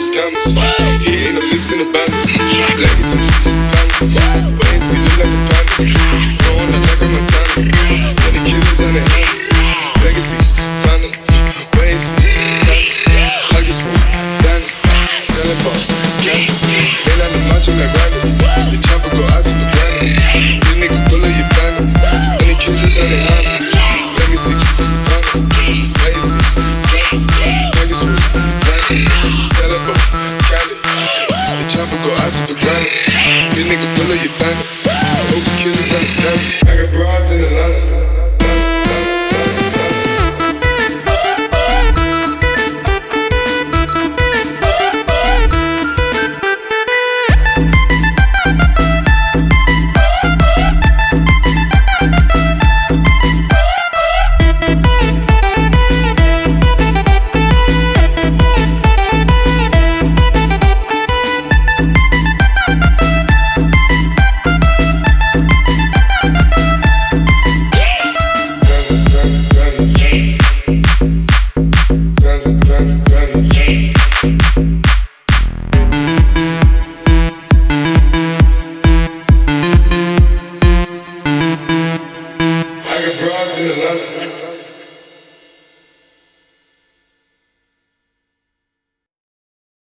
scammers. Hitting the flicks in the band. Legacy, family. Wait and see, look like a panda. Going like a Montana. Many killers on their hands. Legacy, family. Wait and see, family. Hug your spoon, Danny. Selling ball, candy. They like the macho like Randy. The chopper go out to the granny. This nigga pull up your banner. Many killers on their hands. Legacy, family. Wait and see, family. Hug your spoon, Danny. Selling ball.